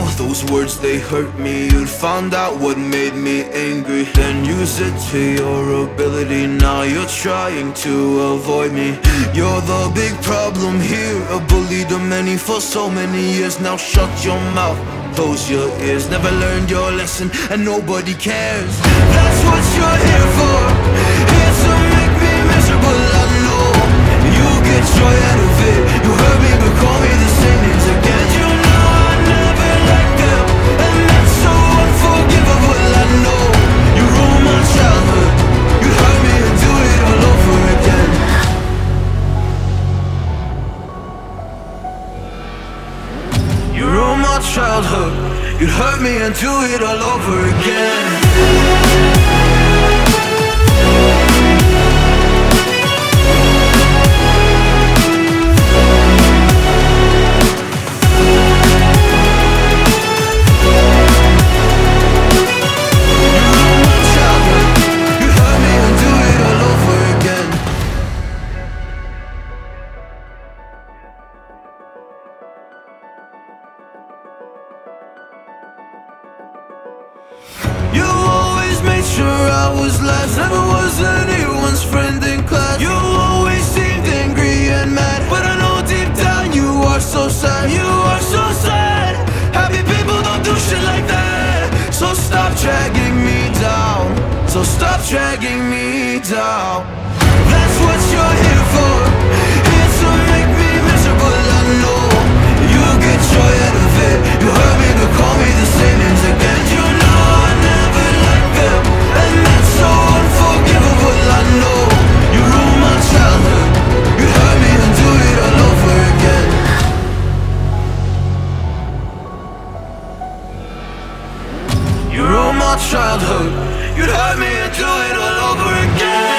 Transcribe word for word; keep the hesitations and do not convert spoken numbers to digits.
Those words, they hurt me. You'd found out what made me angry, then use it to your ability. Now you're trying to avoid me. You're the big problem here, a bully to many for so many years. Now shut your mouth, close your ears. Never learned your lesson and nobody cares. That's what you're here for, here to make me miserable. I know you get joy out of it. You hurt me but call me the same names again. You know I never liked them, and that's so unforgivable. I know you ruined my childhood. You hurt me and do it all over again. You ruined my childhood. You hurt me and do it all over again. You always made sure I was last, never was anyone's friend in class. You always seemed angry and mad, but I know deep down you are so sad. You are so sad. Happy people don't do shit like that. So stop dragging me down, so stop dragging me down. That's what you're here for, here to make me miserable. I know you get joy out of it. You hurt me but call me the same names again. You know I never liked them, and that's so unforgivable. I know you ruined my childhood. You hurt me and do it all over again. You ruined my childhood. You'd hurt me and do it all over again.